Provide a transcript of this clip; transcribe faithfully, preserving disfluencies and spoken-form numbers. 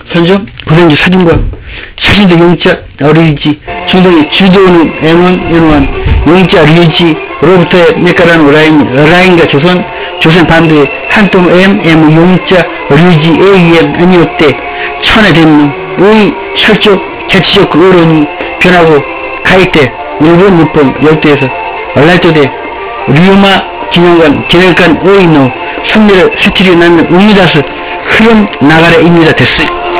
선조 고등지 사진과 사진도 용자 어리지 중동의 주도는 엠원 연원 용자 류지로부터의 메카라는 라인 라인과 조선 조선 반도의 한동 M M 용자 류지 A M 아니었대 천에 됐는 의 철적 개치적 그 어른이 변하고 가이때 일본 일본 열도에서 얼라이토대 류마 기념관 기념관 의노 승리를 세트리 낳는 의미다스 흐름 나가래입니다 됐어요.